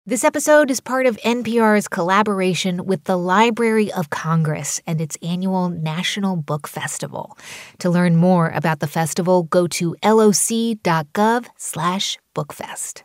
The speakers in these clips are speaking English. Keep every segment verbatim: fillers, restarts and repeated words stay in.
This episode is part of N P R's collaboration with the Library of Congress and its annual National Book Festival. To learn more about the festival, go to loc.gov slash bookfest.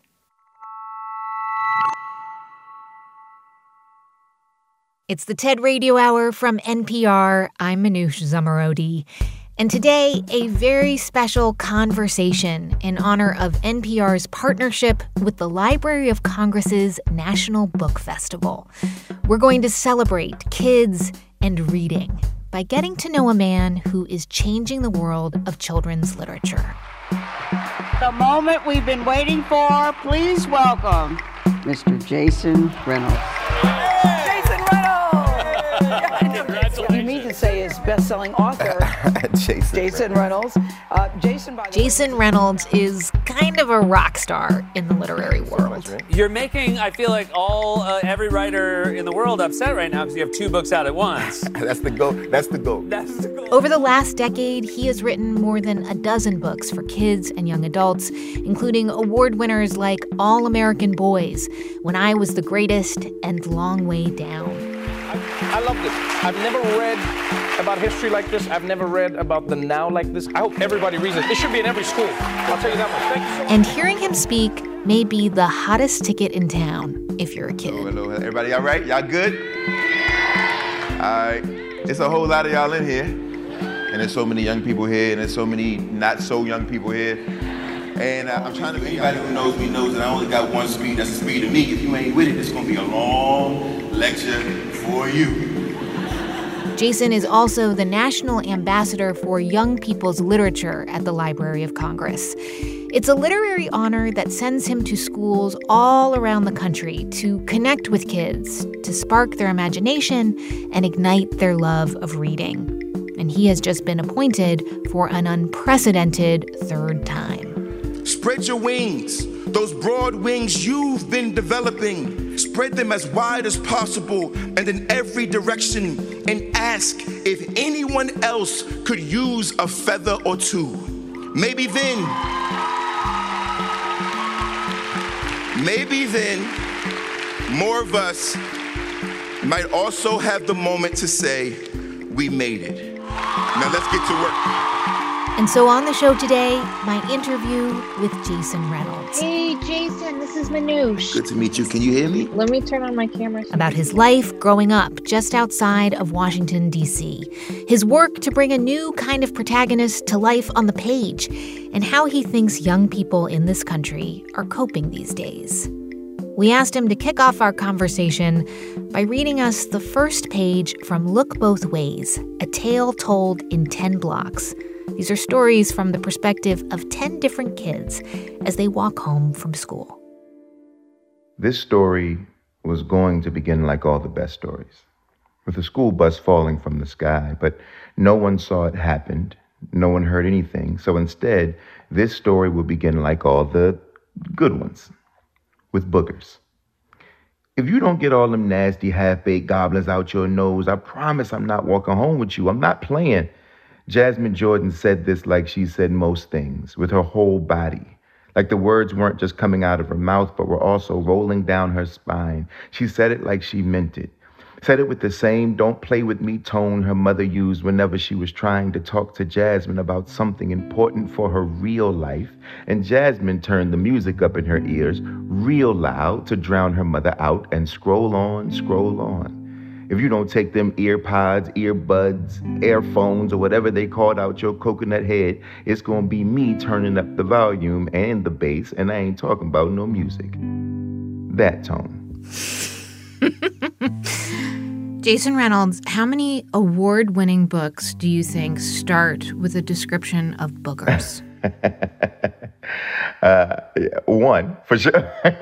It's the TED Radio Hour from N P R. I'm Manoush Zomorodi. And today, a very special conversation in honor of N P R's partnership with the Library of Congress's National Book Festival. We're going to celebrate kids and reading by getting to know a man who is changing the world of children's literature. The moment we've been waiting for, please welcome Mister Jason Reynolds. Jason Reynolds! What you mean to say is best-selling author Jason, Jason Reynolds. Uh, Jason, by the Jason way, Reynolds is kind of a rock star in the literary world. You're making, I feel like, all uh, every writer in the world upset right now because you have two books out at once. That's the goal. That's the goal. That's the goal. Over the last decade, he has written more than a dozen books for kids and young adults, including award winners like All American Boys, When I Was the Greatest, and Long Way Down. I, I love this. I've never read about history like this. I've never read about the now like this. I hope everybody reads it. It should be in every school. I'll tell you that much. Thank you so much. And hearing him speak may be the hottest ticket in town if you're a kid. Hello, hello. Everybody all right? Y'all good? All right. It's a whole lot of y'all in here. And there's so many young people here, and there's so many not so young people here. And uh, I'm trying to, anybody who knows me knows that I only got one speed. That's the speed of me. If you ain't with it, it's going to be a long lecture for you. Jason is also the National Ambassador for Young People's Literature at the Library of Congress. It's a literary honor that sends him to schools all around the country to connect with kids, to spark their imagination, and ignite their love of reading. And he has just been appointed for an unprecedented third time. Spread your wings, those broad wings you've been developing. Spread them as wide as possible and in every direction, and ask if anyone else could use a feather or two. Maybe then, maybe then, more of us might also have the moment to say, we made it. Now let's get to work. And so on the show today, my interview with Jason Reynolds. Hey, Jason, this is Manoush. Good to meet you. Can you hear me? Let me turn on my camera. About his life growing up just outside of Washington, D C, his work to bring a new kind of protagonist to life on the page, and how he thinks young people in this country are coping these days. We asked him to kick off our conversation by reading us the first page from Look Both Ways, a tale told in ten blocks. These are stories from the perspective of ten different kids as they walk home from school. This story was going to begin like all the best stories, with a school bus falling from the sky, but no one saw it happen. No one heard anything. So instead, this story will begin like all the good ones, with boogers. If you don't get all them nasty half-baked goblins out your nose, I promise I'm not walking home with you. I'm not playing. Jasmine Jordan said this like she said most things, with her whole body. Like the words weren't just coming out of her mouth, but were also rolling down her spine. She said it like she meant it. Said it with the same don't play with me tone her mother used whenever she was trying to talk to Jasmine about something important for her real life. And Jasmine turned the music up in her ears real loud to drown her mother out and scroll on, scroll on. If you don't take them ear pods, earbuds, earphones, or whatever they called out your coconut head, it's gonna be me turning up the volume and the bass, and I ain't talking about no music. That tone. Jason Reynolds, how many award-winning books do you think start with a description of boogers? uh, yeah, one, for sure.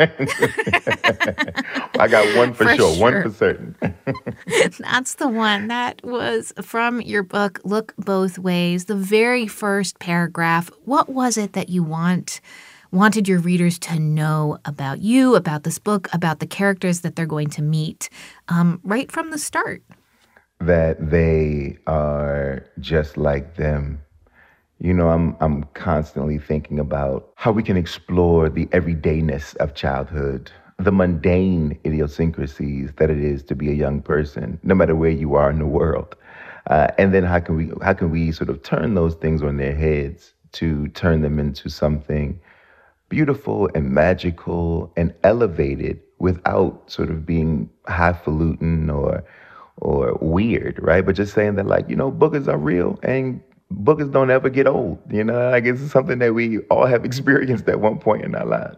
I got one for, for sure, sure, one for certain. That's the one. That was from your book, Look Both Ways, the very first paragraph. What was it that you want wanted your readers to know about you, about this book, about the characters that they're going to meet um, right from the start? That they are just like them. You know, I'm I'm constantly thinking about how we can explore the everydayness of childhood. the mundane idiosyncrasies that it is to be a young person, no matter where you are in the world. Uh, and then how can we how can we sort of turn those things on their heads to turn them into something beautiful and magical and elevated without sort of being highfalutin or or weird, right? But just saying that, like, you know, boogers are real and boogers don't ever get old. You know, like it's something that we all have experienced at one point in our lives.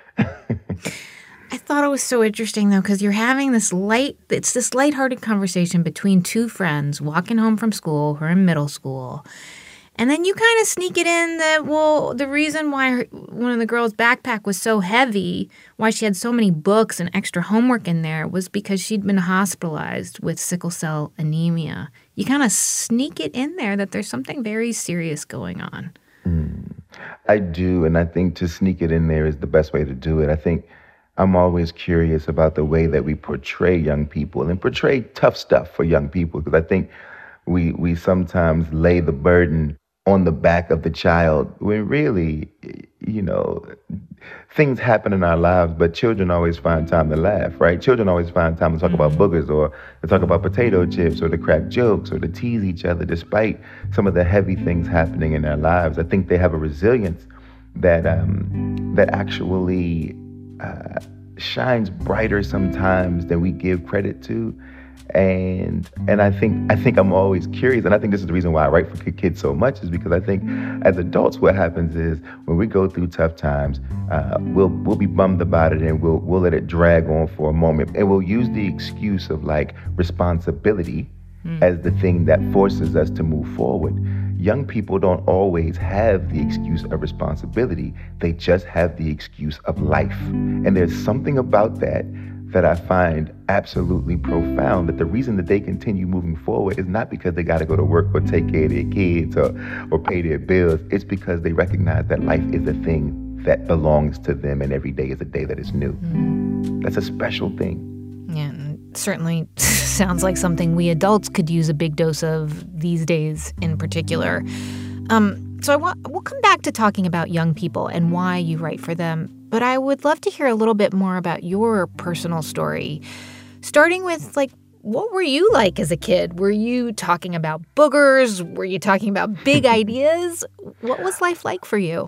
I thought it was so interesting, though, because you're having this light, it's this lighthearted conversation between two friends walking home from school who are in middle school. And then you kind of sneak it in that, well, the reason why her, one of the girls' backpack was so heavy, why she had so many books and extra homework in there, was because she'd been hospitalized with sickle cell anemia. You kind of sneak it in there that there's something very serious going on. Mm, I do, and I think to sneak it in there is the best way to do it. I think I'm always curious about the way that we portray young people and portray tough stuff for young people, because I think we we sometimes lay the burden on the back of the child when really, you know, things happen in our lives, but children always find time to laugh, right? Children always find time to talk about boogers or to talk about potato chips or to crack jokes or to tease each other despite some of the heavy things happening in their lives. I think they have a resilience that um, that actually uh, shines brighter sometimes than we give credit to. And and I think I think I'm always curious, and I think this is the reason why I write for kids so much, is because I think as adults, what happens is when we go through tough times, uh, we'll we'll be bummed about it, and we'll we'll let it drag on for a moment, and we'll use the excuse of like responsibility mm. as the thing that forces us to move forward. Young people don't always have the excuse of responsibility; they just have the excuse of life, and there's something about that that I find absolutely profound, that the reason that they continue moving forward is not because they got to go to work or take care of their kids or, or pay their bills. It's because they recognize that life is a thing that belongs to them, and every day is a day that is new. Mm. That's a special thing. Yeah, and certainly sounds like something we adults could use a big dose of these days in particular. Um, so I want, we'll come back to talking about young people and why you write for them. But I would love to hear a little bit more about your personal story, starting with, like, what were you like as a kid? Were you talking about boogers? Were you talking about big ideas? What was life like for you?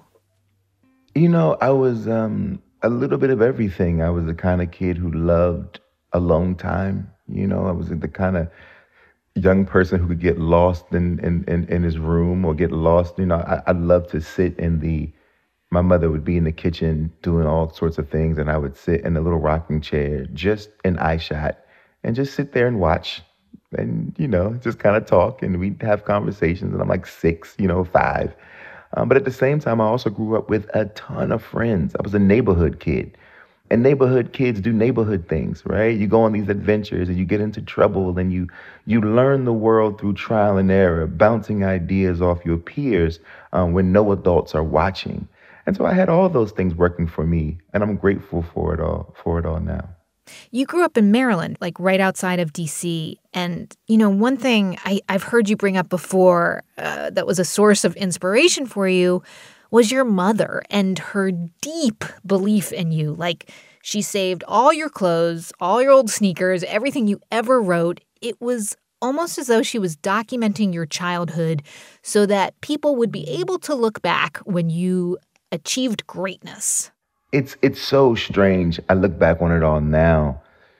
You know, I was um, a little bit of everything. I was the kind of kid who loved alone time. You know, I was the kind of young person who could get lost in, in, in, in his room or get lost. You know, I, I loved to sit in the My mother would be in the kitchen doing all sorts of things, and I would sit in a little rocking chair just in eye shot and just sit there and watch and, you know, just kind of talk, and we'd have conversations. And I'm like six, you know, five. Um, but at the same time, I also grew up with a ton of friends. I was a neighborhood kid. And neighborhood kids do neighborhood things, right? You go on these adventures and you get into trouble, and you you learn the world through trial and error, bouncing ideas off your peers um, when no adults are watching. And so I had all those things working for me, and I'm grateful for it all, for it all now. You grew up in Maryland, like right outside of D C. And, you know, one thing I, I've heard you bring up before uh, that was a source of inspiration for you was your mother and her deep belief in you. Like, she saved all your clothes, all your old sneakers, everything you ever wrote. It was almost as though she was documenting your childhood so that people would be able to look back when you achieved greatness. It's it's so strange. I look back on it all now.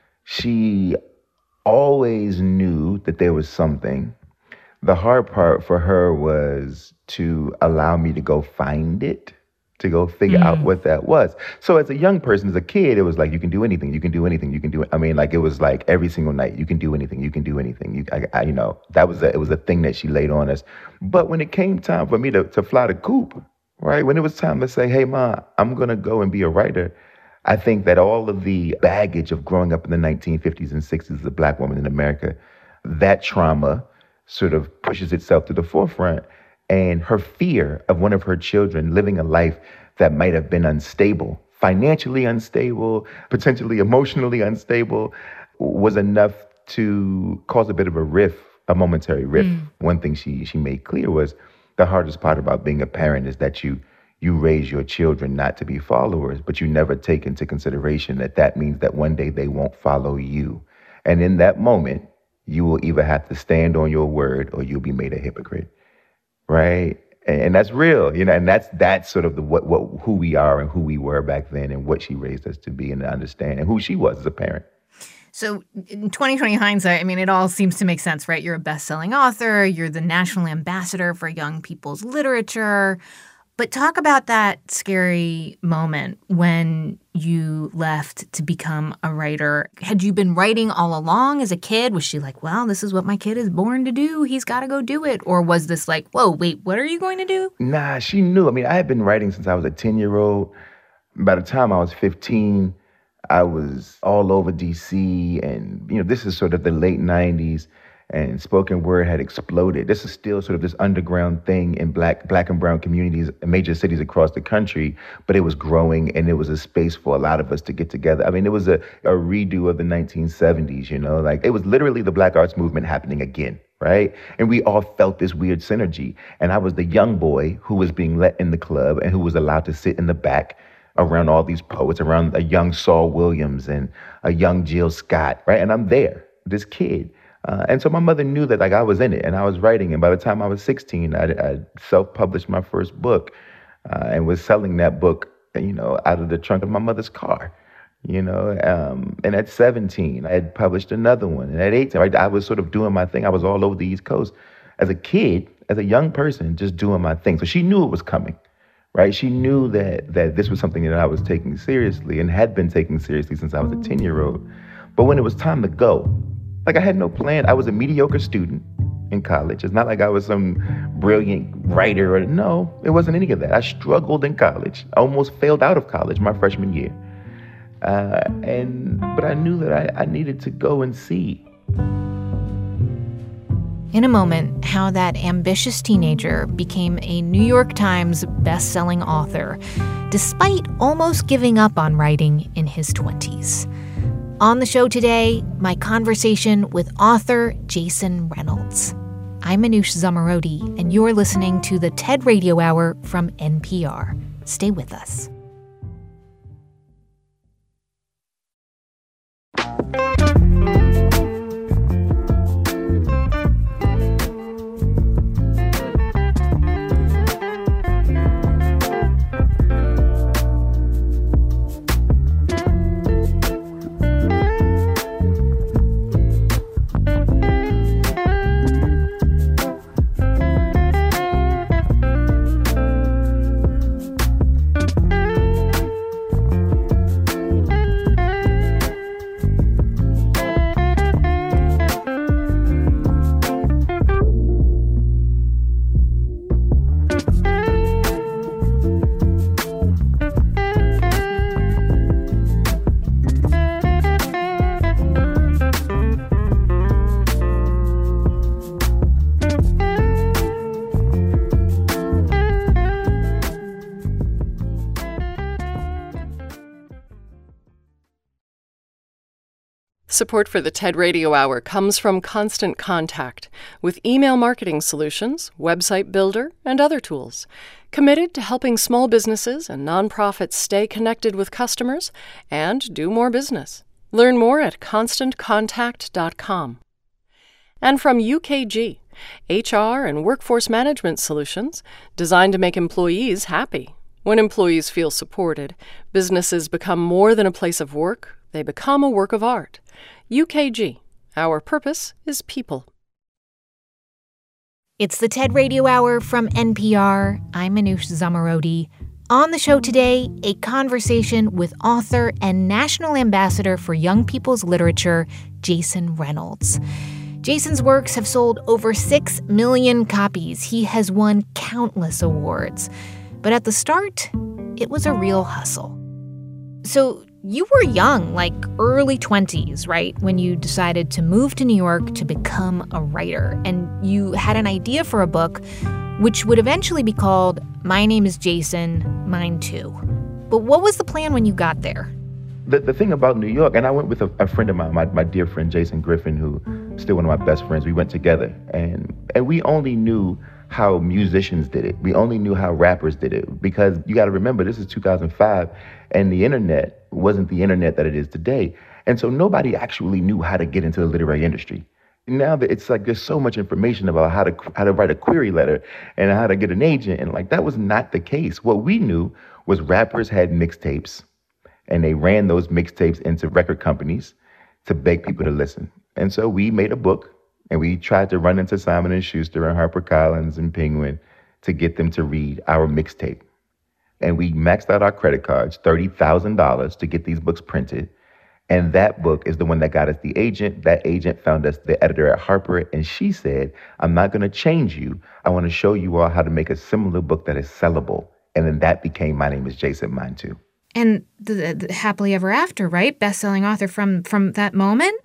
She always knew that there was something. The hard part for her was to allow me to go find it, to go figure mm. out what that was. So as a young person, as a kid, it was like, you can do anything, you can do anything, you can do it. I mean, like, it was like every single night, you can do anything, you can do anything. You, I, I, you know, that was a, it was a thing that she laid on us. But when it came time for me to, to fly the coop, right, when it was time to say, hey, Ma, I'm going to go and be a writer, I think that all of the baggage of growing up in the nineteen fifties and sixties as a Black woman in America, that trauma sort of pushes itself to the forefront. And her fear of one of her children living a life that might have been unstable, financially unstable, potentially emotionally unstable, was enough to cause a bit of a rift, a momentary rift. Mm. One thing she she made clear was the hardest part about being a parent is that you you raise your children not to be followers, but you never take into consideration that that means that one day they won't follow you. And in that moment, you will either have to stand on your word or you'll be made a hypocrite, right? And, and that's real, you know, and that's that's sort of the what, what who we are and who we were back then and what she raised us to be and to understand and who she was as a parent. So in twenty twenty hindsight, I mean, it all seems to make sense, right? You're a best-selling author. You're the national ambassador for young people's literature. But talk about that scary moment when you left to become a writer. Had you been writing all along as a kid? Was she like, well, this is what my kid is born to do. He's got to go do it. Or was this like, whoa, wait, what are you going to do? Nah, she knew. I mean, I had been writing since I was a ten-year-old. By the time I was fifteen, I was all over D C. And, you know, this is sort of the late nineties. And spoken word had exploded. This is still sort of this underground thing in black black and brown communities, major cities across the country, but it was growing and it was a space for a lot of us to get together. I mean, it was a, a redo of the nineteen seventies, you know, like it was literally the Black Arts Movement happening again, right? And we all felt this weird synergy. And I was the young boy who was being let in the club and who was allowed to sit in the back around all these poets, around a young Saul Williams and a young Jill Scott, right? And I'm there, this kid. Uh, and so my mother knew that like I was in it and I was writing. And by the time I was sixteen, I, I self-published my first book uh, and was selling that book, you know, out of the trunk of my mother's car, you know. Um, and at seventeen, I had published another one. And at eighteen, I, I was sort of doing my thing. I was all over the East Coast as a kid, as a young person, just doing my thing. So she knew it was coming, right? She knew that that this was something that I was taking seriously and had been taking seriously since I was a ten-year-old. But when it was time to go, like I had no plan. I was a mediocre student in college. It's not like I was some brilliant writer. Or, no, it wasn't any of that. I struggled in college. I almost failed out of college my freshman year. Uh, and but I knew that I, I needed to go and see. In a moment, how that ambitious teenager became a New York Times best-selling author, despite almost giving up on writing in his twenties. On the show today, my conversation with author Jason Reynolds. I'm Manoush Zomorodi, and you're listening to the TED Radio Hour from N P R. Stay with us. Support for the TED Radio Hour comes from Constant Contact, with email marketing solutions, website builder, and other tools. Committed to helping small businesses and nonprofits stay connected with customers and do more business. Learn more at constant contact dot com. And from U K G, H R and workforce management solutions designed to make employees happy. When employees feel supported, businesses become more than a place of work, they become a work of art. U K G. Our purpose is people. It's the TED Radio Hour from N P R. I'm Manoush Zomorodi. On the show today, a conversation with author and national ambassador for young people's literature, Jason Reynolds. Jason's works have sold over six million copies. He has won countless awards. But at the start, it was a real hustle. So you were young, like early twenties, right, when you decided to move to New York to become a writer. And you had an idea for a book, which would eventually be called My Name is Jason, Mine Too. But what was the plan when you got there? The, the thing about New York, and I went with a, a friend of mine, my, my dear friend Jason Griffin, who is still one of my best friends. We went together, and and we only knew how musicians did it. We only knew how rappers did it, because you got to remember, this is two thousand five, and the internet wasn't the internet that it is today. And so nobody actually knew how to get into the literary industry. Now that it's like there's so much information about how to how to write a query letter and how to get an agent, and like that was not the case. What we knew was rappers had mixtapes, and they ran those mixtapes into record companies to beg people to listen. And so we made a book, and we tried to run into Simon and Schuster and HarperCollins and Penguin to get them to read our mixtape. And we maxed out our credit cards, thirty thousand dollars, to get these books printed. And that book is the one that got us the agent. That agent found us the editor at Harper, and she said, I'm not going to change you. I want to show you all how to make a similar book that is sellable. And then that became My Name is Jason, mine too. And the, the Happily Ever After, right? Best-selling author from from that moment?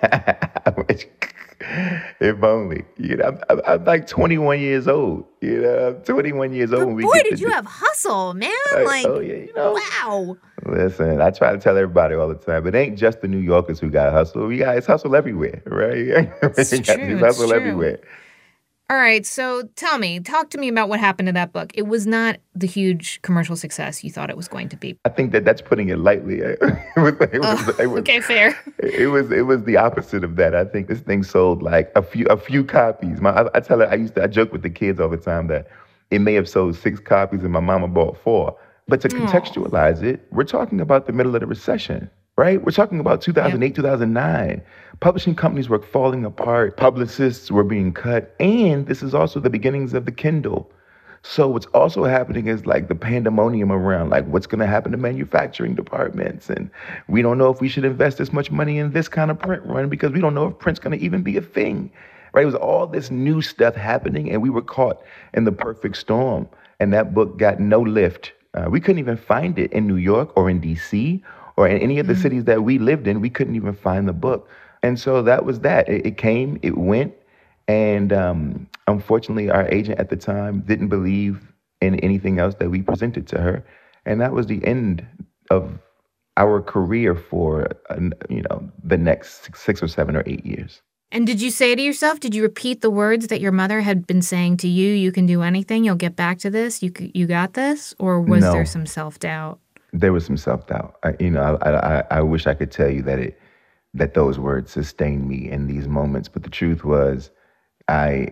If only. You know, I'm, I'm like twenty-one years old. You know, I'm twenty-one years old. But when we boy, get did you this. have hustle, man. Like, Like, oh, yeah, you know. Wow. Listen, I try to tell everybody all the time, it ain't just the New Yorkers who got hustle. We got it's hustle everywhere, right? It's We got true, this it's hustle true. everywhere. All right, so tell me, talk to me about what happened to that book. It was not the huge commercial success you thought it was going to be. I think that that's putting it lightly. It was, it was, Oh, it was, okay, fair. It was it was the opposite of that. I think this thing sold like a few a few copies. My I, I tell her I used to I joke with the kids all the time that it may have sold six copies and my mama bought four. But to contextualize it, we're talking about the middle of the recession, right? We're talking about two thousand eight, yep. two thousand nine. Publishing companies were falling apart. Publicists were being cut. And this is also the beginnings of the Kindle. So what's also happening is like the pandemonium around like what's going to happen to manufacturing departments. And we don't know if we should invest this much money in this kind of print run because we don't know if print's going to even be a thing, right? It was all this new stuff happening and we were caught in the perfect storm. And that book got no lift. Uh, we couldn't even find it in New York or in D C or in any of the mm-hmm. cities that we lived in. We couldn't even find the book. And so that was that. It, it came, it went. And um, unfortunately, our agent at the time didn't believe in anything else that we presented to her. And that was the end of our career for, uh, you know, the next six, six or seven or eight years. And did you say to yourself, did you repeat the words that your mother had been saying to you, you can do anything, you'll get back to this, you you got this? Or was no. there some self-doubt? There was some self-doubt. I, you know, I, I, I wish I could tell you that it that those words sustained me in these moments. But the truth was, I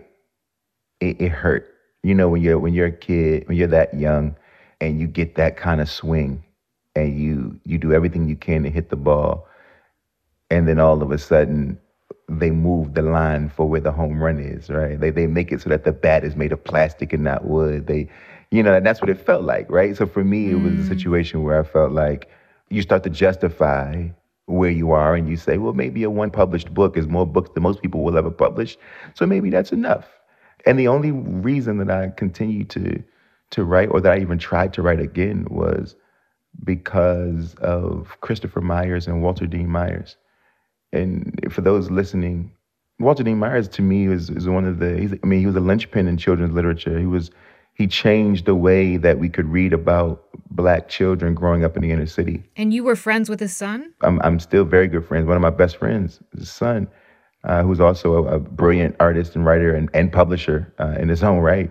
it, it hurt. You know, when you're when you're a kid, when you're that young, and you get that kind of swing, and you you do everything you can to hit the ball, and then all of a sudden they move the line for where the home run is, right? They they make it so that the bat is made of plastic and not wood. They, you know, and that's what it felt like, right? So for me, it was a situation where I felt like you start to justify where you are and you say, well, maybe a one published book is more books than most people will ever publish. So maybe that's enough. And the only reason that I continued to to write, or that I even tried to write again, was because of Christopher Myers and Walter Dean Myers. And for those listening, Walter Dean Myers to me is, is one of the, he's, I mean, he was a linchpin in children's literature. He was, he changed the way that we could read about Black children growing up in the inner city. And you were friends with his son? I'm, I'm still very good friends. One of my best friends, his son, uh, who's also a, a brilliant artist and writer and, and publisher uh, in his own right.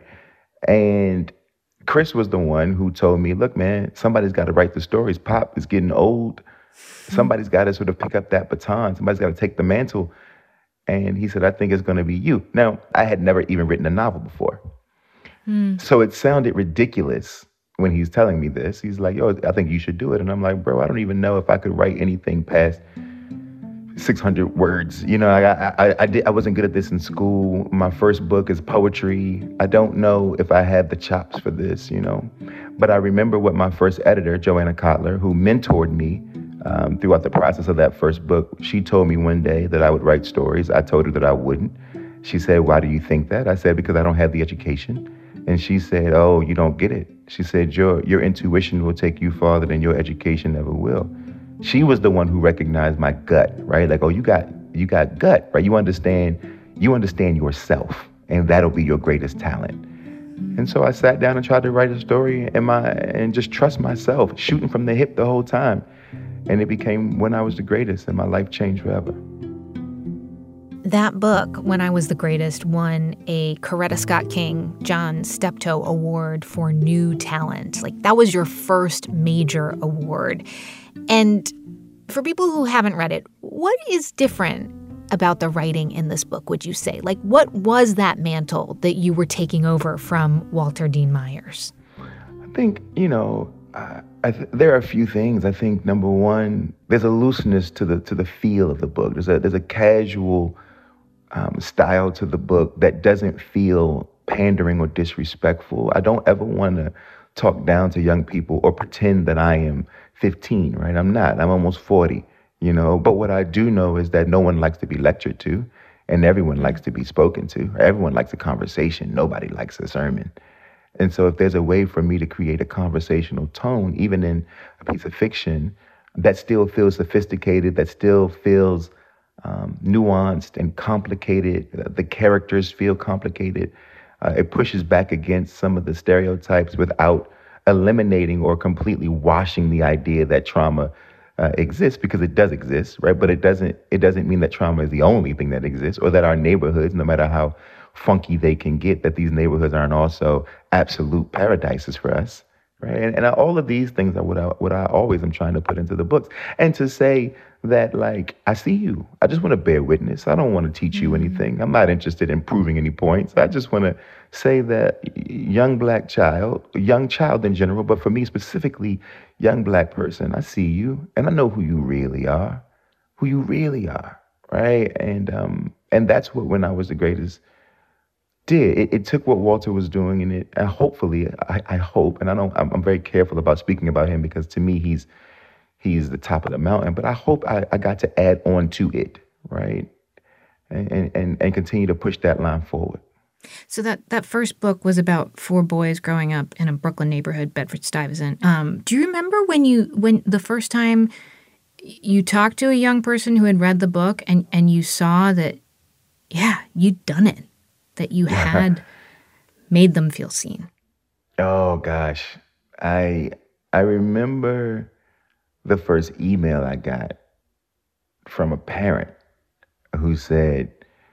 And Chris was the one who told me, look, man, somebody's got to write the stories. Pop is getting old. Somebody's got to sort of pick up that baton. Somebody's got to take the mantle. And he said, I think it's going to be you. Now, I had never even written a novel before. Mm. So it sounded ridiculous when he's telling me this. He's like, yo, I think you should do it. And I'm like, bro, I don't even know if I could write anything past six hundred words. You know, I, I, I, did, I wasn't good at this in school. My first book is poetry. I don't know if I have the chops for this, you know. But I remember what my first editor, Joanna Kotler, who mentored me um, throughout the process of that first book, she told me one day that I would write stories. I told her that I wouldn't. She said, why do you think that? I said, because I don't have the education. And she said, oh, you don't get it. She said, your your intuition will take you farther than your education ever will. She was the one who recognized my gut, right? Like, oh, you got you got gut, right? You understand, you understand yourself, and that'll be your greatest talent. And so I sat down and tried to write a story and my and just trust myself, shooting from the hip the whole time. And it became When I Was the Greatest, and my life changed forever. That book, When I Was the Greatest, won a Coretta Scott King John Steptoe Award for New Talent. Like, that was your first major award. And for people who haven't read it, what is different about the writing in this book, would you say? Like, what was that mantle that you were taking over from Walter Dean Myers? I think, you know, uh, I th- there are a few things. I think, number one, there's a looseness to the to the feel of the book. There's a there's a casual um, style to the book that doesn't feel pandering or disrespectful. I don't ever want to talk down to young people or pretend that I am fifteen, right? I'm not. I'm almost forty, you know. But what I do know is that no one likes to be lectured to, and everyone likes to be spoken to. Everyone likes a conversation. Nobody likes a sermon. And so if there's a way for me to create a conversational tone, even in a piece of fiction, that still feels sophisticated, that still feels um, nuanced and complicated, the characters feel complicated, uh, it pushes back against some of the stereotypes without eliminating or completely washing the idea that trauma uh, exists, because it does exist, right? But it doesn't, it doesn't mean that trauma is the only thing that exists, or that our neighborhoods, no matter how funky they can get, that these neighborhoods aren't also absolute paradises for us, right? And, and all of these things are what I, what I always am trying to put into the books. And to say that, like, I see you. I just want to bear witness. I don't want to teach you anything. I'm not interested in proving any points. I just want to say that young black child, young child in general, but for me specifically, young black person, I see you, and I know who you really are, who you really are, right? And um, and that's what When I Was the Greatest did. It, it took what Walter was doing, and it, and hopefully, I, I hope, and I don't, I'm, I'm very careful about speaking about him because to me, he's he's the top of the mountain. But I hope I, I got to add on to it, right, and and and continue to push that line forward. So that, that first book was about four boys growing up in a Brooklyn neighborhood, Bedford-Stuyvesant. Um, do you remember when you when the first time you talked to a young person who had read the book and, and you saw that, yeah, you'd done it, that you had made them feel seen? Oh gosh, I I remember the first email I got from a parent who said,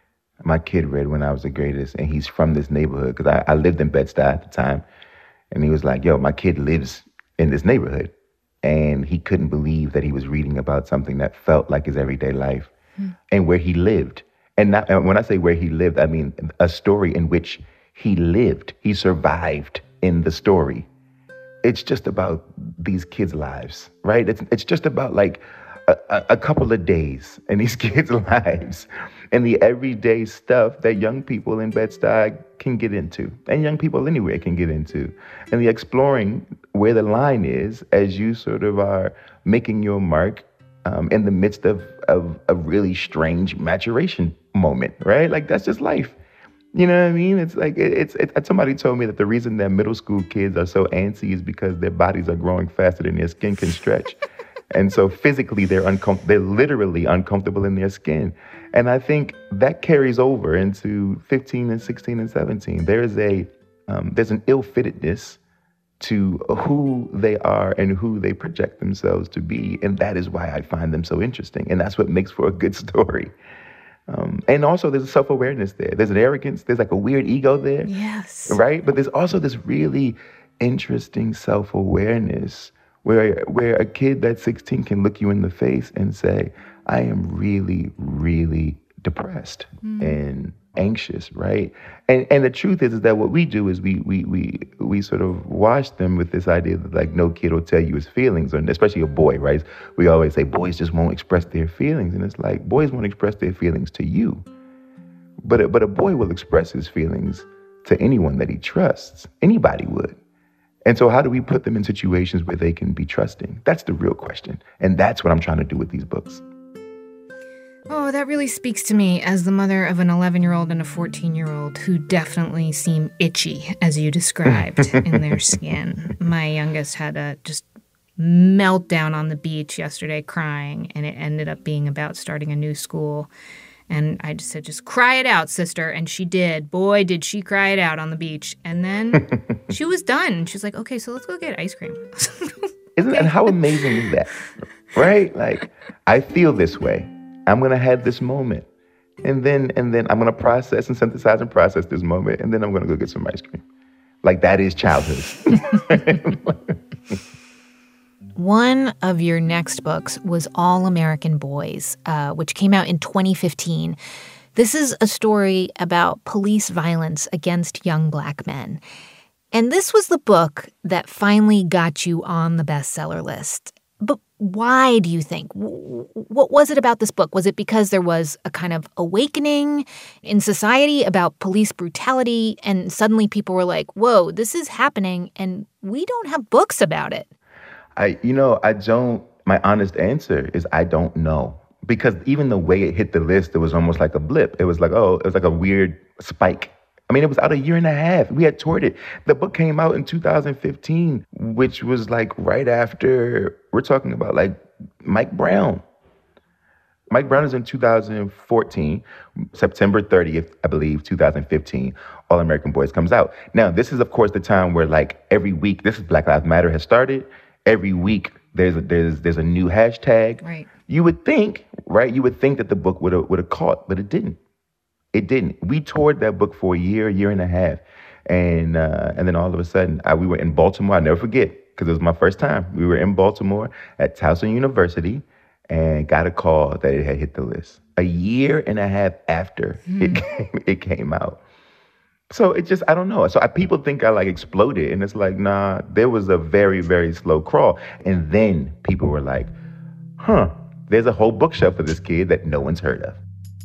my kid read When I Was the Greatest, and he's from this neighborhood, because I, I lived in Bed-Stuy at the time. And he was like, yo, my kid lives in this neighborhood. And he couldn't believe that he was reading about something that felt like his everyday life mm. and where he lived. And, not, and when I say where he lived, I mean a story in which he lived. He survived in the story. It's just about these kids' lives, right? It's, it's just about like a, a couple of days in these kids' lives and the everyday stuff that young people in Bed-Stuy can get into, and young people anywhere can get into, and the exploring where the line is as you sort of are making your mark um, in the midst of, of a really strange maturation moment, right? Like, that's just life. You know what I mean? It's like, it, it's, it, somebody told me that the reason that middle school kids are so antsy is because their bodies are growing faster than their skin can stretch. And so physically, they're uncom- they're literally uncomfortable in their skin. And I think that carries over into fifteen and sixteen and seventeen. There is a, um, there's an ill-fittedness to who they are and who they project themselves to be. And that is why I find them so interesting. And that's what makes for a good story. Um, and also there's a self-awareness there. There's an arrogance. There's like a weird ego there. Yes. Right? But there's also this really interesting self-awareness where where a kid that's sixteen can look you in the face and say, I am really, really depressed mm. and anxious, right? And and the truth is, is that what we do is we we we we sort of wash them with this idea that like no kid will tell you his feelings, or especially a boy, right? We always say boys just won't express their feelings, and it's like boys won't express their feelings to you, but a, but a boy will express his feelings to anyone that he trusts. Anybody would. And so how do we put them in situations where they can be trusting? That's the real question. And that's what I'm trying to do with these books. Oh, that really speaks to me as the mother of an eleven-year-old and a fourteen-year-old who definitely seem itchy, as you described, in their skin. My youngest had a just meltdown on the beach yesterday crying, and it ended up being about starting a new school. And I just said, just cry it out, sister. And she did. Boy, did she cry it out on the beach. And then she was done. She's like, okay, so let's go get ice cream. Isn't and how amazing is that? Right? Like, I feel this way. I'm going to have this moment. And then, and then I'm going to process and synthesize and process this moment. And then I'm going to go get some ice cream. Like, that is childhood. One of your next books was All American Boys, uh, which came out in twenty fifteen. This is a story about police violence against young Black men. And this was the book that finally got you on the bestseller list. But why do you think? What was it about this book? Was it because there was a kind of awakening in society about police brutality, and suddenly people were like, whoa, this is happening, and we don't have books about it? I, you know, I don't, my honest answer is I don't know. Because even the way it hit the list, it was almost like a blip. It was like, oh, it was like a weird spike. I mean, it was out a year and a half. We had toured it. The book came out in two thousand fifteen, which was like right after, we're talking about like Mike Brown. Mike Brown is in two thousand fourteen, September thirtieth, I believe, two thousand fifteen, All American Boys comes out. Now, this is, of course, the time where like every week, this is Black Lives Matter has started. Every week, there's a, there's there's a new hashtag. Right. You would think, right? You would think that the book would have would have caught, but it didn't. It didn't. We toured that book for a year, year and a half, and uh, and then all of a sudden, I, we were in Baltimore. I never forget because it was my first time. We were in Baltimore at Towson University, and got a call that it had hit the list a year and a half after hmm. it came, it came out. So it just, I don't know. So I, people think I like exploded, and it's like, nah, there was a very, very slow crawl. And then people were like, huh, there's a whole bookshelf for this kid that no one's heard of.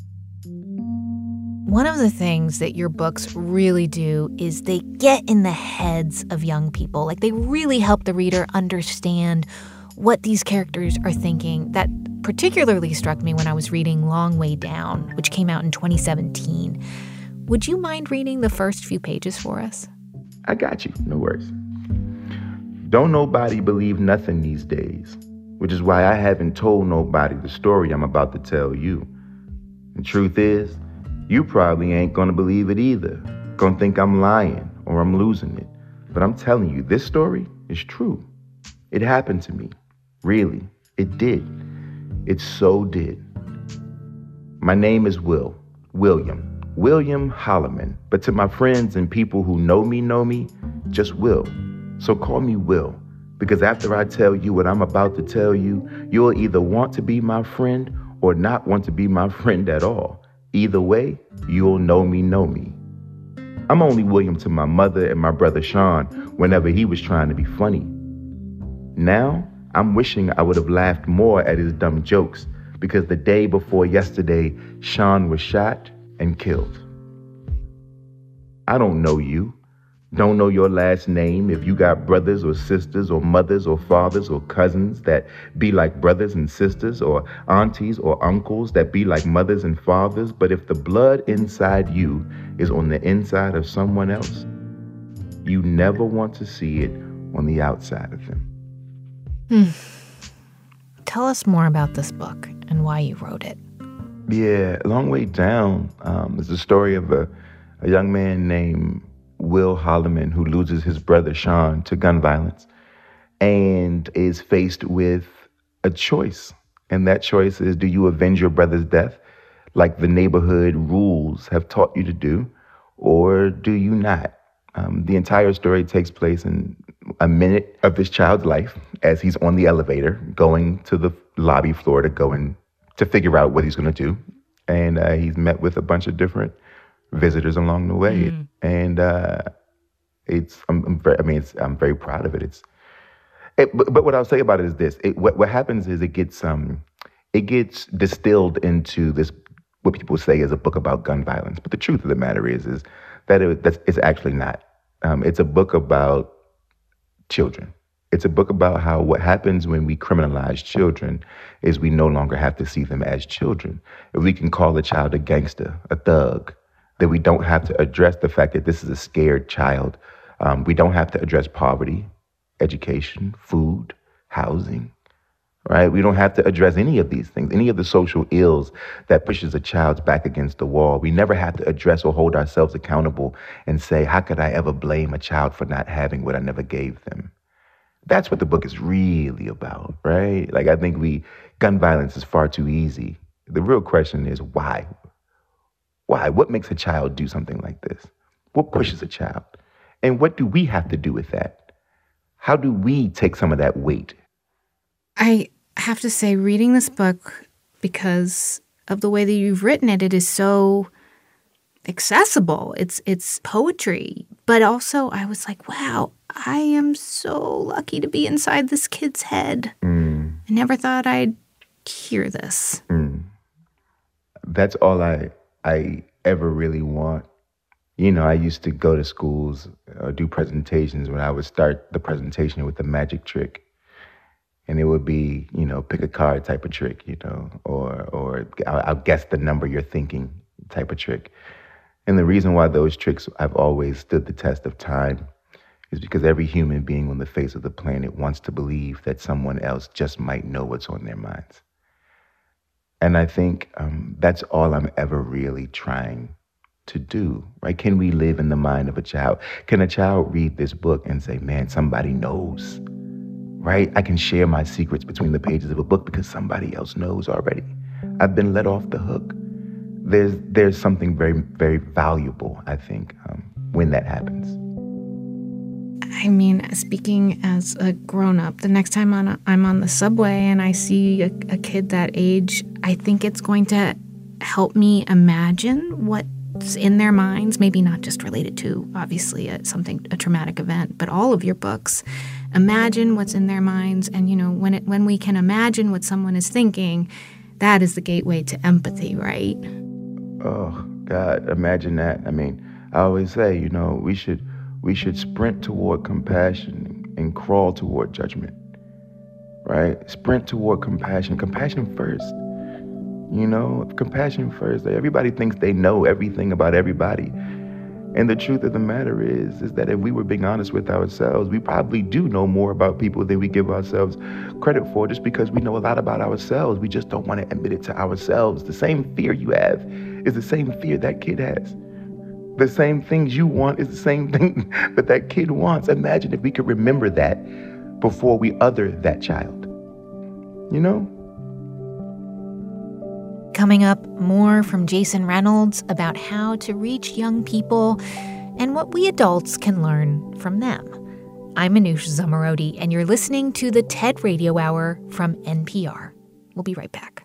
One of the things that your books really do is they get in the heads of young people. Like, they really help the reader understand what these characters are thinking. That particularly struck me when I was reading Long Way Down, which came out in twenty seventeen. Would you mind reading the first few pages for us? I got you. No worries. Don't nobody believe nothing these days, which is why I haven't told nobody the story I'm about to tell you. The truth is, you probably ain't gonna believe it either. Gonna think I'm lying or I'm losing it. But I'm telling you, this story is true. It happened to me. Really, it did. It so did. My name is Will. William. William Holloman, but to my friends and people who know me know me, just Will. So call me Will, because after I tell you what I'm about to tell you, you'll either want to be my friend or not want to be my friend at all. Either way, you'll know me know me. I'm only William to my mother and my brother Sean whenever he was trying to be funny. Now, I'm wishing I would have laughed more at his dumb jokes, because the day before yesterday, Sean was shot and killed. I don't know you. Don't know your last name, if you got brothers or sisters or mothers or fathers or cousins that be like brothers and sisters, or aunties or uncles that be like mothers and fathers. But if the blood inside you is on the inside of someone else, you never want to see it on the outside of them. Hmm. Tell us more about this book and why you wrote it. Yeah, Long Way Down um, is the story of a, a young man named Will Holloman who loses his brother Sean to gun violence and is faced with a choice. And that choice is, do you avenge your brother's death like the neighborhood rules have taught you to do, or do you not? Um, the entire story takes place in a minute of this child's life as he's on the elevator going to the lobby floor to go and to figure out what he's going to do. And uh, he's met with a bunch of different visitors along the way. Mm. And uh, it's, I'm, I'm very, I mean, it's, I'm very proud of it. It's, it, but, but what I'll say about it is this, it, what, what happens is it gets, um, it gets distilled into this, what people say is a book about gun violence. But the truth of the matter is, is that it, that's, it's actually not. Um, it's a book about children. It's a book about how what happens when we criminalize children is we no longer have to see them as children. If we can call a child a gangster, a thug, then we don't have to address the fact that this is a scared child. Um, we don't have to address poverty, education, food, housing, right? We don't have to address any of these things, any of the social ills that pushes a child's back against the wall. We never have to address or hold ourselves accountable and say, how could I ever blame a child for not having what I never gave them? That's what the book is really about, right? Like, I think we, gun violence is far too easy. The real question is why? Why? What makes a child do something like this? What pushes a child? And what do we have to do with that? How do we take some of that weight? I have to say, reading this book, because of the way that you've written it, it is so accessible. It's it's poetry. But also, I was like, wow, I am so lucky to be inside this kid's head. Mm. I never thought I'd hear this. Mm. That's all I I ever really want. You know, I used to go to schools or do presentations when I would start the presentation with a magic trick. And it would be, you know, pick a card type of trick, you know, or or I'll, I'll guess the number you're thinking type of trick. And the reason why those tricks have always stood the test of time is because every human being on the face of the planet wants to believe that someone else just might know what's on their minds. And I think um, that's all I'm ever really trying to do, right? Can we live in the mind of a child? Can a child read this book and say, man, somebody knows, right? I can share my secrets between the pages of a book because somebody else knows already. I've been let off the hook. There's there's something very, very valuable, I think, um, when that happens. I mean, speaking as a grown-up, the next time on a, I'm on the subway and I see a, a kid that age, I think it's going to help me imagine what's in their minds, maybe not just related to, obviously, a, something, a traumatic event, but all of your books. Imagine what's in their minds. And, you know, when it when we can imagine what someone is thinking, that is the gateway to empathy, right? Oh, God, imagine that. I mean, I always say, you know, we should we should sprint toward compassion and crawl toward judgment, right? Sprint toward compassion. Compassion first, you know, compassion first. Everybody thinks they know everything about everybody. And the truth of the matter is, is that if we were being honest with ourselves, we probably do know more about people than we give ourselves credit for, just because we know a lot about ourselves. We just don't want to admit it to ourselves. The same fear you have is the same fear that kid has. The same things you want is the same thing that that kid wants. Imagine if we could remember that before we other that child, you know? Coming up, more from Jason Reynolds about how to reach young people and what we adults can learn from them. I'm Manoush Zomorodi, and you're listening to the TED Radio Hour from N P R. We'll be right back.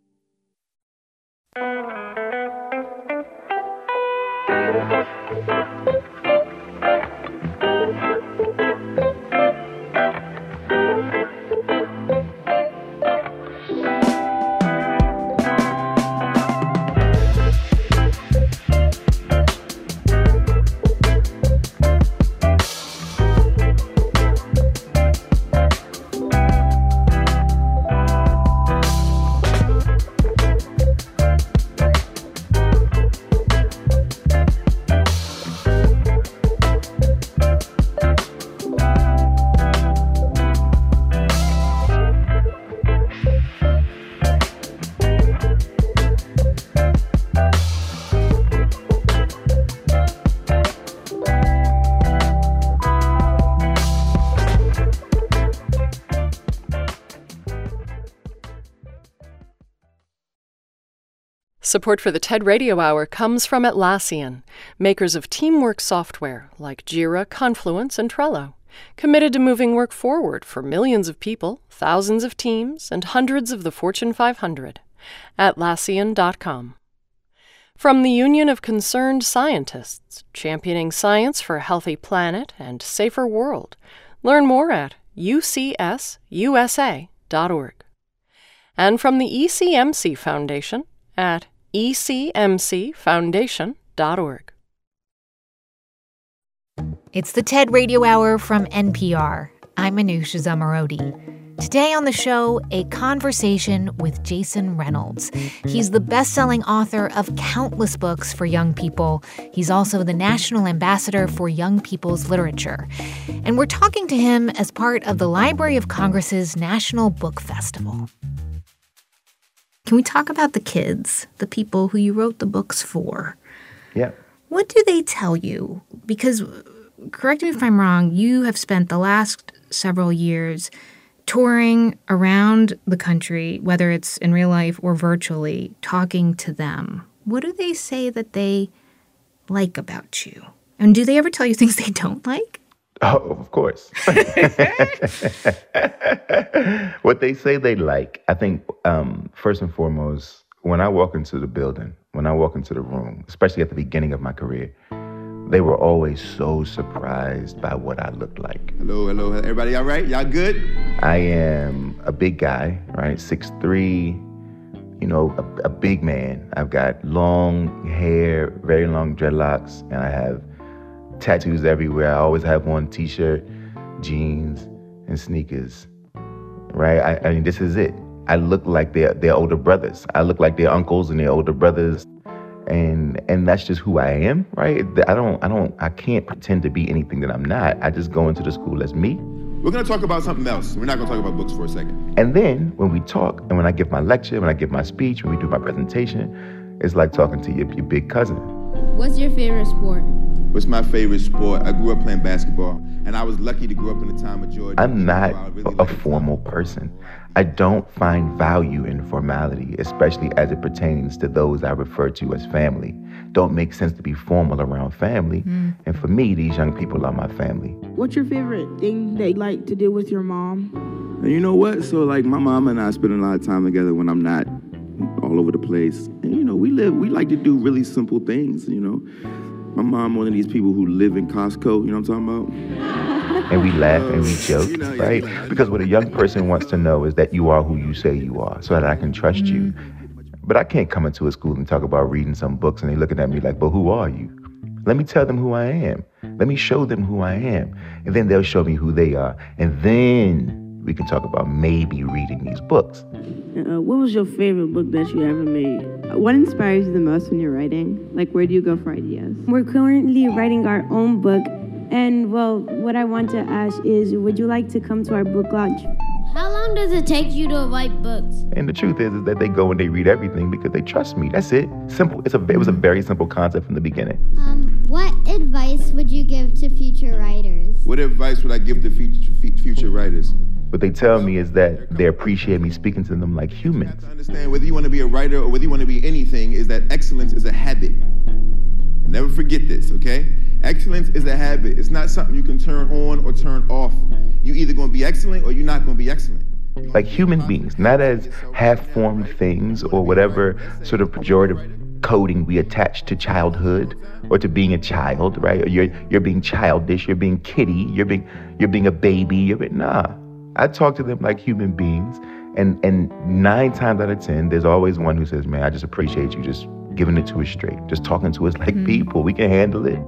Support for the TED Radio Hour comes from Atlassian, makers of teamwork software like Jira, Confluence, and Trello, committed to moving work forward for millions of people, thousands of teams, and hundreds of the Fortune five hundred. Atlassian dot com. From the Union of Concerned Scientists, championing science for a healthy planet and safer world. Learn more at U C S U S A dot org. And from the E C M C Foundation at E C M C foundation dot org. It's the TED Radio Hour from N P R. I'm Manoush Zomorodi. Today on the show, a conversation with Jason Reynolds. He's the best-selling author of countless books for young people. He's also the National Ambassador for Young People's Literature. And we're talking to him as part of the Library of Congress's National Book Festival. Can we talk about the kids, the people who you wrote the books for? Yeah. What do they tell you? Because, correct me if I'm wrong, you have spent the last several years touring around the country, whether it's in real life or virtually, talking to them. what do they say that they like about you? And do they ever tell you things they don't like? Oh, of course. What they say they like, I think, um, first and foremost, when I walk into the building, when I walk into the room, especially at the beginning of my career, they were always so surprised by what I looked like. Hello, hello, everybody all right? Y'all good? I am a big guy, right? six three, you know, a, a big man. I've got long hair, very long dreadlocks, and I have tattoos everywhere. I always have on t-shirt, jeans, and sneakers, right? I, I mean, this is it. I look like their their older brothers. I look like their uncles and their older brothers. And and that's just who I am, right? I don't, I don't, I can't pretend to be anything that I'm not. I just go into the school as me. We're gonna talk about something else. We're not gonna talk about books for a second. And then when we talk, and when I give my lecture, when I give my speech, when we do my presentation, it's like talking to your, your big cousin. What's your favorite sport? What's my favorite sport? I grew up playing basketball, and I was lucky to grow up in the time of Georgia. I'm not really a formal person. I don't find value in formality, especially as it pertains to those I refer to as family. Don't make sense to be formal around family. Mm. And for me, these young people are my family. What's your favorite thing they like to do with your mom? And you know what? So like my mom and I spend a lot of time together when I'm not all over the place. And you know, we live, we like to do really simple things, you know. My mom, one of these people who live in Costco, you know what I'm talking about? And we laugh and we joke, you know, right? Yeah. Because what a young person wants to know is that you are who you say you are, so that I can trust mm-hmm. you. But I can't come into a school and talk about reading some books and they looking at me like, but who are you? Let me tell them who I am. Let me show them who I am. And then they'll show me who they are. And then we can talk about maybe reading these books. Uh, what was your favorite book that you ever made? What inspires you the most when you're writing? Like, where do you go for ideas? We're currently writing our own book. And, well, what I want to ask is, would you like to come to our book launch? How long does it take you to write books? And the truth is, is that they go and they read everything because they trust me. That's it. Simple. It's a, it was a very simple concept from the beginning. Um, what advice would you give to future writers? What advice would I give to future, future writers? What they tell me is that they appreciate me speaking to them like humans. To understand whether you want to be a writer or whether you want to be anything is that excellence is a habit. Never forget this, okay? Excellence is a habit. It's not something you can turn on or turn off. You're either going to be excellent or you're not going to be excellent. Like human beings, not as half-formed things or whatever sort of pejorative coding we attach to childhood or to being a child, right? Or you're you're being childish, you're being kiddie, you're being you're being a baby. You're being, nah. I talk to them like human beings, and and nine times out of ten, there's always one who says, "Man, I just appreciate you just giving it to us straight, just talking to us like mm-hmm. people. We can handle it."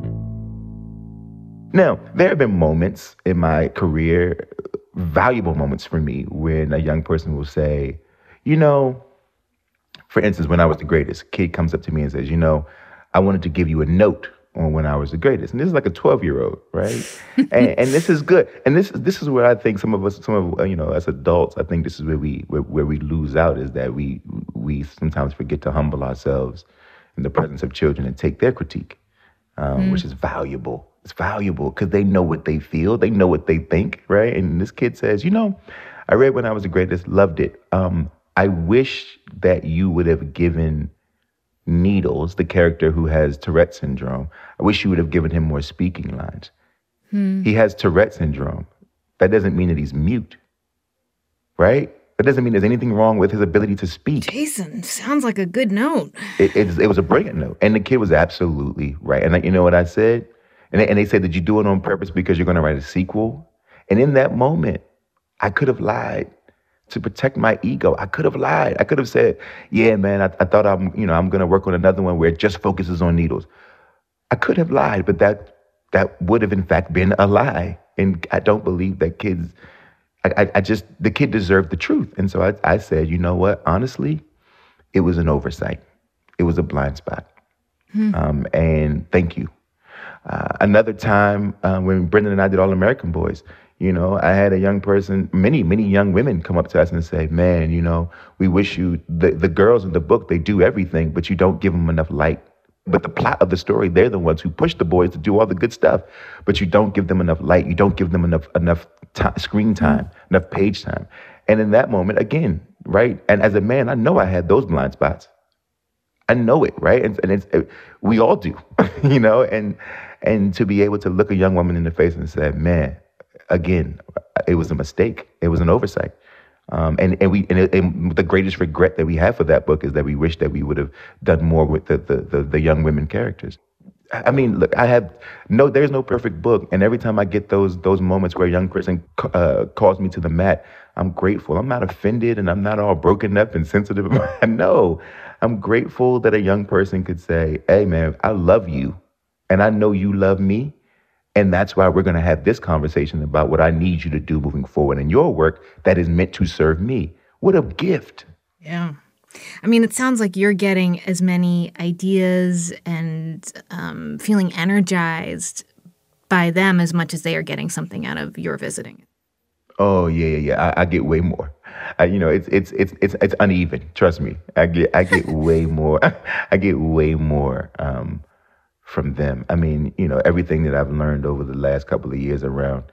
Now, there have been moments in my career, valuable moments for me, when a young person will say, you know, for instance, when I was the greatest, a kid comes up to me and says, you know, I wanted to give you a note on when I was the greatest. And this is like a twelve-year-old, right? and, and this is good. And this, this is where I think some of us, some of, you know, as adults, I think this is where we where, where we lose out, is that we we sometimes forget to humble ourselves in the presence of children and take their critique, um, mm. which is valuable. It's valuable because they know what they feel. They know what they think, right? And this kid says, you know, I read When I Was the Greatest, loved it. Um, I wish that you would have given Needles, the character who has Tourette syndrome, I wish you would have given him more speaking lines. Hmm. He has Tourette syndrome. That doesn't mean that he's mute, right? That doesn't mean there's anything wrong with his ability to speak. Jason, sounds like a good note. It, it, it was a brilliant note. And the kid was absolutely right. And you know what I said? And they, and they said, did you do it on purpose because you're going to write a sequel? And in that moment, I could have lied to protect my ego. I could have lied. I could have said, yeah, man, I, I thought I'm, you know, I'm going to work on another one where it just focuses on Needles. I could have lied, but that that would have in fact been a lie. And I don't believe that kids, I, I, I just, the kid deserved the truth. And so I, I said, you know what? Honestly, it was an oversight. It was a blind spot. Hmm. Um, and thank you. Uh, another time uh, when Brendan and I did All American Boys, you know, I had a young person, many, many young women come up to us and say, man, you know, we wish you, the, the girls in the book, they do everything, but you don't give them enough light. But the plot of the story, they're the ones who push the boys to do all the good stuff, but you don't give them enough light. You don't give them enough enough t- screen time, mm-hmm. enough page time. And in that moment, again, right? And as a man, I know I had those blind spots. I know it, right? And, and it's it, we all do, you know. And and to be able to look a young woman in the face and say, "Man, again, it was a mistake. It was an oversight." Um, and and we and, it, and the greatest regret that we have for that book is that we wish that we would have done more with the the, the, the young women characters. I mean, look, I have no. There's no perfect book, and every time I get those those moments where a young person uh, calls me to the mat, I'm grateful. I'm not offended, and I'm not all broken up and sensitive. No, I'm grateful that a young person could say, "Hey, man, I love you, and I know you love me, and that's why we're going to have this conversation about what I need you to do moving forward in your work that is meant to serve me." What a gift! Yeah. I mean, it sounds like you're getting as many ideas and um, feeling energized by them as much as they are getting something out of your visiting. Oh yeah, yeah, yeah. I, I get way more. I, you know, it's it's it's it's it's uneven. Trust me. I get I get way more. I get way more um, from them. I mean, you know, everything that I've learned over the last couple of years around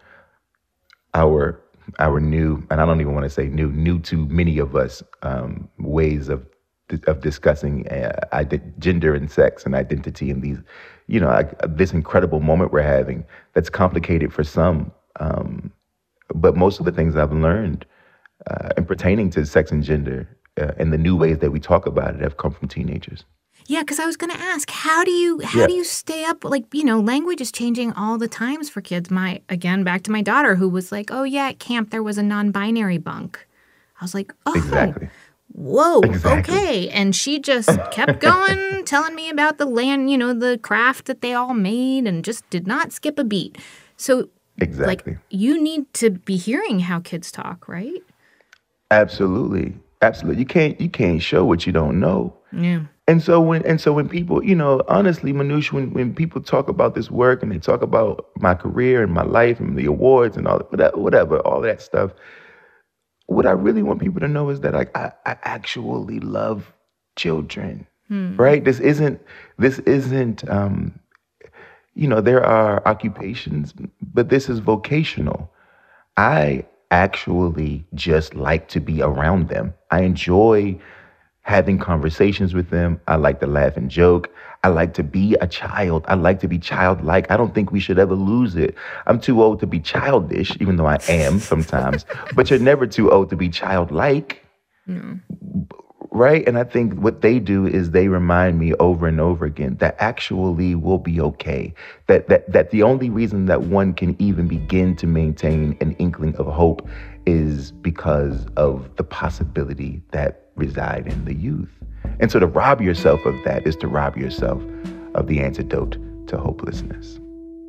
our. our new, and I don't even want to say new, new to many of us, um, ways of of discussing uh, ident- gender and sex and identity and these, you know, like, this incredible moment we're having that's complicated for some. Um, but most of the things I've learned uh, in pertaining to sex and gender uh, and the new ways that we talk about it have come from teenagers. Yeah, because I was going to ask, how do you how Yeah. do you stay up? Like, you know, language is changing all the times for kids. My again, back to my daughter who was like, "Oh yeah, at camp there was a non-binary bunk." I was like, "Oh, Exactly. whoa, Exactly. okay." And she just kept going, telling me about the land, you know, the craft that they all made, and just did not skip a beat. So, Exactly. like, you need to be hearing how kids talk, right? Absolutely. Absolutely. You can't you can't show what you don't know. Yeah. And so when and so when people, you know, honestly, Manoush, when, when people talk about this work and they talk about my career and my life and the awards and all that, whatever, all that stuff, what I really want people to know is that like I, I actually love children. Hmm. Right? This isn't this isn't um, you know, there are occupations, but this is vocational. I actually just like to be around them. I enjoy having conversations with them. I like to laugh and joke. I like to be a child. I like to be childlike. I don't think we should ever lose it. I'm too old to be childish, even though I am sometimes, but you're never too old to be childlike. No. Right? And I think what they do is they remind me over and over again that actually we'll be okay. That that that the only reason that one can even begin to maintain an inkling of hope is because of the possibility that reside in the youth. And so to rob yourself of that is to rob yourself of the antidote to hopelessness.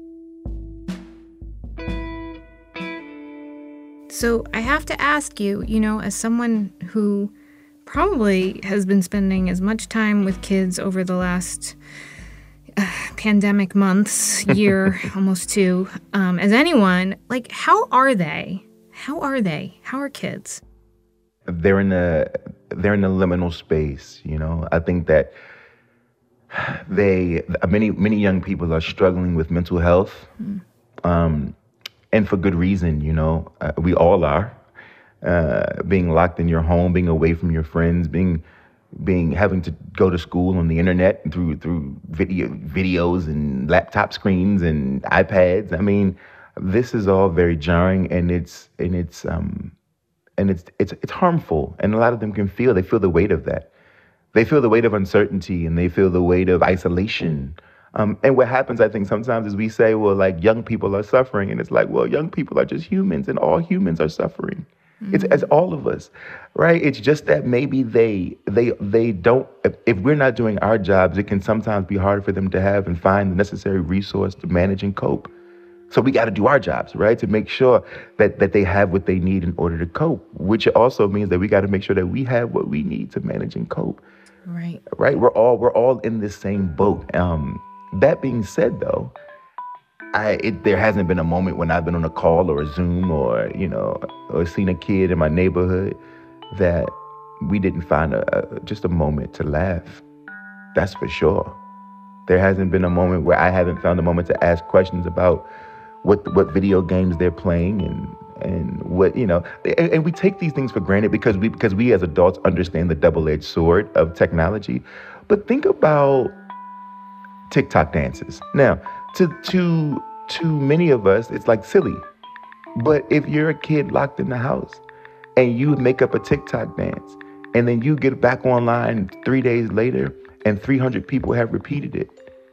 So I have to ask you, you know, as someone who probably has been spending as much time with kids over the last uh, pandemic months, year, almost two, um, as anyone, like, how are they? How are they? How are kids? They're in a they're in a liminal space, you know. I think that they many many young people are struggling with mental health, Mm. um, and for good reason, you know. Uh, we all are. Uh, being locked in your home, being away from your friends, being being having to go to school on the internet through through video videos and laptop screens and iPads. I mean, this is all very jarring, and it's and it's um and it's it's it's harmful. And a lot of them can feel they feel the weight of that. They feel the weight of uncertainty, and they feel the weight of isolation. Um, and what happens, I think, sometimes is we say, well, like, young people are suffering, and it's like, well, young people are just humans, and all humans are suffering. It's as all of us, right? It's just that maybe they they they don't. If, if we're not doing our jobs, it can sometimes be hard for them to have and find the necessary resource to manage and cope. So we got to do our jobs, right, to make sure that that they have what they need in order to cope. Which also means that we got to make sure that we have what we need to manage and cope. Right. Right. We're all we're all in this same boat. Um, that being said, though. I, it, there hasn't been a moment when I've been on a call or a Zoom or, you know, or seen a kid in my neighborhood that we didn't find a, a, just a moment to laugh. That's for sure. There hasn't been a moment where I haven't found a moment to ask questions about what what video games they're playing and and what, you know, and, and we take these things for granted because we because we as adults understand the double-edged sword of technology. But think about TikTok dances. Now, to to to many of us, it's like silly. But if you're a kid locked in the house and you make up a TikTok dance and then you get back online three days later and three hundred people have repeated it,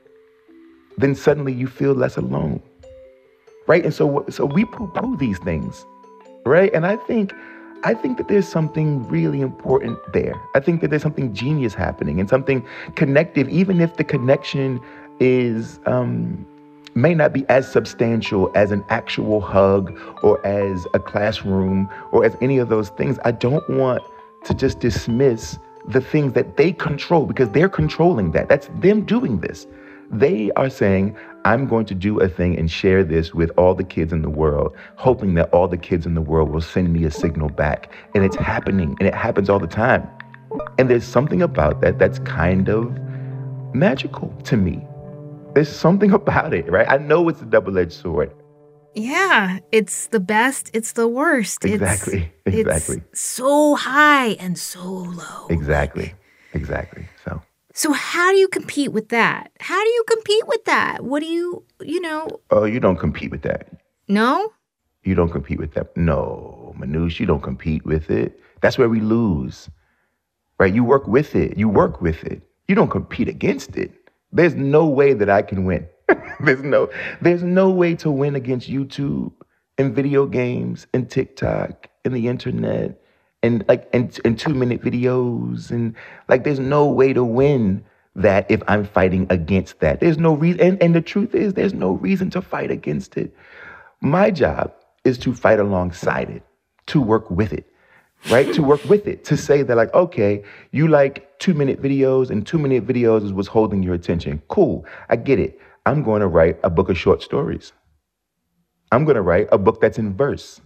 then suddenly you feel less alone, right? And so so we poo-poo these things, right? And I think I think that there's something really important there. I think that there's something genius happening and something connective, even if the connection is um, may not be as substantial as an actual hug or as a classroom or as any of those things. I don't want to just dismiss the things that they control because they're controlling that. That's them doing this. They are saying, I'm going to do a thing and share this with all the kids in the world, hoping that all the kids in the world will send me a signal back. And it's happening, and it happens all the time. And there's something about that that's kind of magical to me. There's something about it, right? I know it's a double-edged sword. Yeah, it's the best, it's the worst. Exactly, it's, exactly. It's so high and so low. Exactly, exactly. So. So how do you compete with that? How do you compete with that? What do you, you know? Oh, you don't compete with that. No? You don't compete with that. No, Manoush, you don't compete with it. That's where we lose, right? You work with it. You work with it. You don't compete against it. There's no way that I can win. there's no, there's no way to win against YouTube and video games and TikTok and the internet. And like and, and two minute videos and like there's no way to win that if I'm fighting against that. There's no reason. And, and the truth is there's no reason to fight against it. My job is to fight alongside it, to work with it, right? to work with it, to say that like, okay, you like two minute videos and two minute videos is what's holding your attention. Cool, I get it. I'm going to write a book of short stories. I'm going to write a book that's in verse.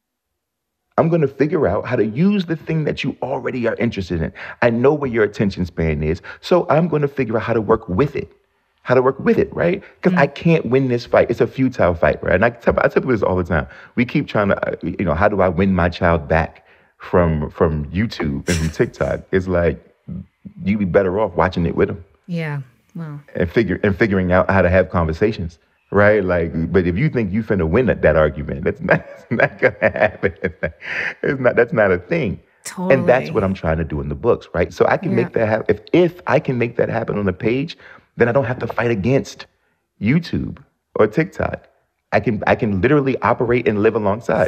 I'm going to figure out how to use the thing that you already are interested in. I know where your attention span is, so I'm going to figure out how to work with it. How to work with it, right? Because mm-hmm. I can't win this fight. It's a futile fight, right? And I tell, I tell people this all the time. We keep trying to, you know, how do I win my child back from from YouTube and from TikTok? It's like, you'd be better off watching it with them. Yeah, well. And, figure, and figuring out how to have conversations. Right? Like, but if you think you finna win that, that argument, that's not, that's not gonna happen. It's not, it's not, that's not a thing. Totally. And that's what I'm trying to do in the books, right? So I can yeah. make that happen. If, if I can make that happen on the page, then I don't have to fight against YouTube or TikTok. I can, I can literally operate and live alongside.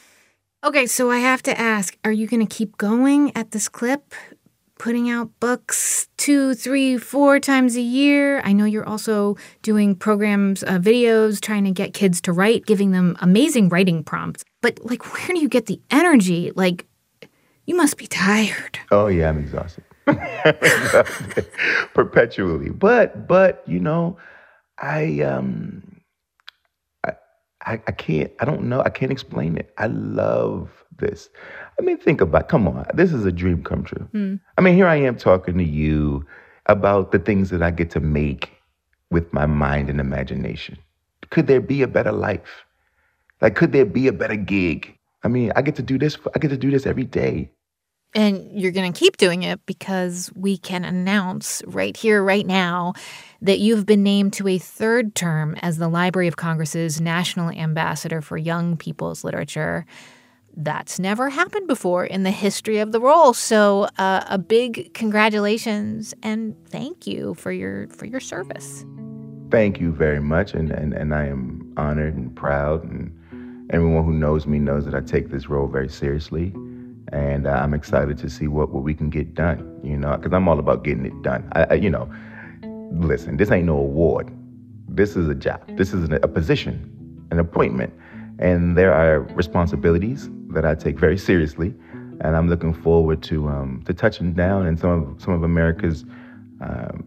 Okay, so I have to ask, are you gonna keep going at this clip? Putting out books two, three, four times a year. I know you're also doing programs, uh, videos, trying to get kids to write, giving them amazing writing prompts. But, like, where do you get the energy? Like, you must be tired. Oh, yeah, I'm exhausted. I'm exhausted. Perpetually. But, but, you know, I, um, I, I, I can't, I don't know, I can't explain it. I love this. I mean, think about, come on, this is a dream come true. Mm. I mean, here I am talking to you about the things that I get to make with my mind and imagination. Could there be a better life? Like, could there be a better gig? I mean, I get to do this, I get to do this every day. And you're going to keep doing it because we can announce right here, right now, that you've been named to a third term as the Library of Congress's National Ambassador for Young People's Literature. That's never happened before in the history of the role. So uh, a big congratulations and thank you for your for your service. Thank you very much. And, and, and I am honored and proud. And everyone who knows me knows that I take this role very seriously. And uh, I'm excited to see what, what we can get done, you know, because I'm all about getting it done. I, I, you know, listen, this ain't no award. This is a job. This is a position, an appointment. And there are responsibilities that I take very seriously, and I'm looking forward to um, to touching down in some of some of America's um,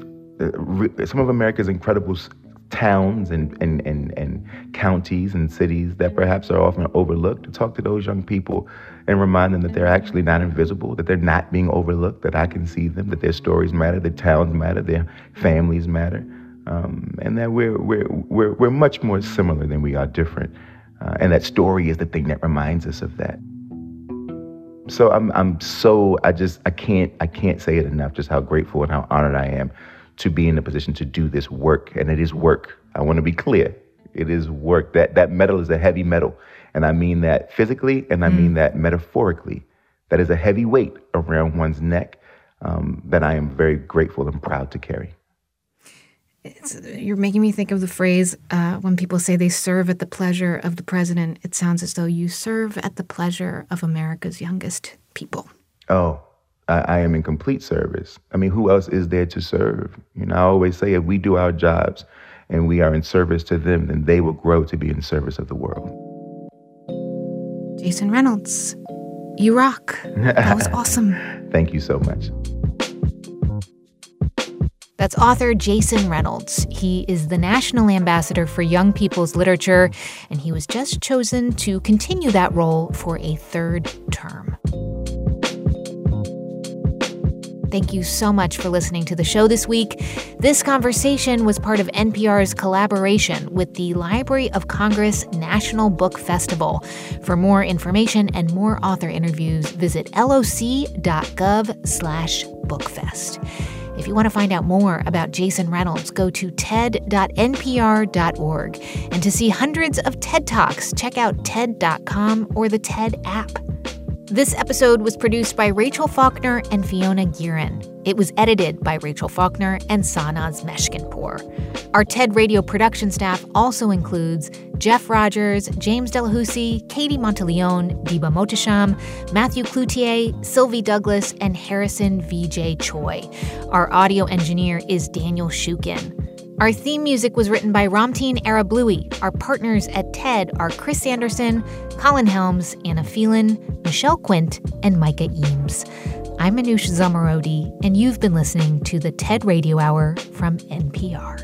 uh, some of America's incredible towns and, and and and counties and cities that perhaps are often overlooked. To talk to those young people and remind them that they're actually not invisible, that they're not being overlooked, that I can see them, that their stories matter, their towns matter, their families matter, um, and that we're we're we're we're much more similar than we are different. Uh, and that story is the thing that reminds us of that. So I'm I'm so I just I can't I can't say it enough just how grateful and how honored I am to be in a position to do this work. And it is work. I want to be clear. It is work. That that medal is a heavy medal. And I mean that physically and I mm. mean that metaphorically. That is a heavy weight around one's neck um, that I am very grateful and proud to carry. It's, you're making me think of the phrase, uh, when people say they serve at the pleasure of the president, it sounds as though you serve at the pleasure of America's youngest people. Oh, I, I am in complete service. I mean, who else is there to serve? You know, I always say if we do our jobs and we are in service to them, then they will grow to be in service of the world. Jason Reynolds, you rock. That was awesome. Thank you so much. That's author Jason Reynolds. He is the National Ambassador for Young People's Literature, and he was just chosen to continue that role for a third term. Thank you so much for listening to the show this week. This conversation was part of N P R's collaboration with the Library of Congress National Book Festival. For more information and more author interviews, visit loc.gov slash bookfest. If you want to find out more about Jason Reynolds, go to ted dot n p r dot org. And to see hundreds of TED Talks, check out ted dot com or the TED app. This episode was produced by Rachel Faulkner and Fiona Gearin. It was edited by Rachel Faulkner and Sanaz Meshkinpour. Our TED Radio production staff also includes Jeff Rogers, James Delahousie, Katie Monteleone, Diba Mohtasham, Matthew Cloutier, Sylvie Douglas, and Harrison V J Choi. Our audio engineer is Daniel Shukin. Our theme music was written by Ramteen Arablouei. Our partners at TED are Chris Anderson, Colin Helms, Anna Phelan, Michelle Quint, and Micah Eames. I'm Manoush Zomorodi, and you've been listening to the TED Radio Hour from N P R.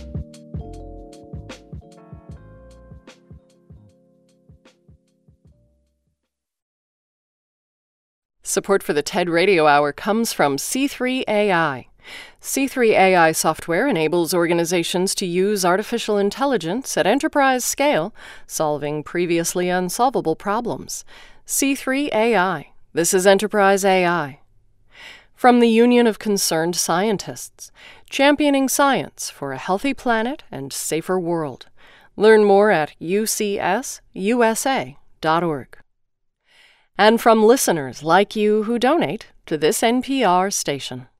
Support for the TED Radio Hour comes from C three A I. C three A I software enables organizations to use artificial intelligence at enterprise scale, solving previously unsolvable problems. C three A I. This is Enterprise A I. From the Union of Concerned Scientists, championing science for a healthy planet and safer world. Learn more at u c s u s a dot org. And from listeners like you who donate to this N P R station.